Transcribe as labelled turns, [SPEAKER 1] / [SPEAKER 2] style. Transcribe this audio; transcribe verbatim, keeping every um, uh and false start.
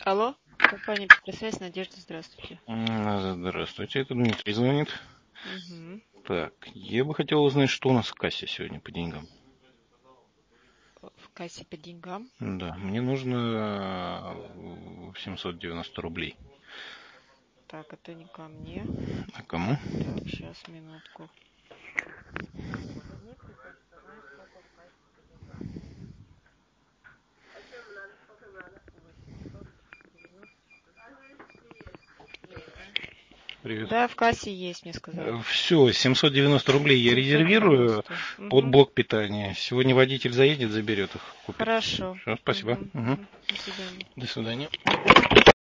[SPEAKER 1] Алло, компания Петросвязь, Надежда, здравствуйте.
[SPEAKER 2] Здравствуйте, это Дмитрий звонит.
[SPEAKER 1] Угу.
[SPEAKER 2] Так, я бы хотел узнать, что у нас в кассе сегодня по деньгам.
[SPEAKER 1] В кассе по деньгам?
[SPEAKER 2] Да, мне нужно семьсот девяносто рублей.
[SPEAKER 1] Так, это не ко мне.
[SPEAKER 2] А кому?
[SPEAKER 1] Так, сейчас, минутку.
[SPEAKER 2] Привет.
[SPEAKER 1] Да, в кассе есть, мне сказали.
[SPEAKER 2] Все, семьсот девяносто рублей я резервирую под
[SPEAKER 1] Угу.
[SPEAKER 2] блок питания. Сегодня водитель заедет, заберет их. Купит.
[SPEAKER 1] Хорошо.
[SPEAKER 2] Все, спасибо.
[SPEAKER 1] Угу,
[SPEAKER 2] Угу.
[SPEAKER 1] угу. До свидания.
[SPEAKER 2] До свидания.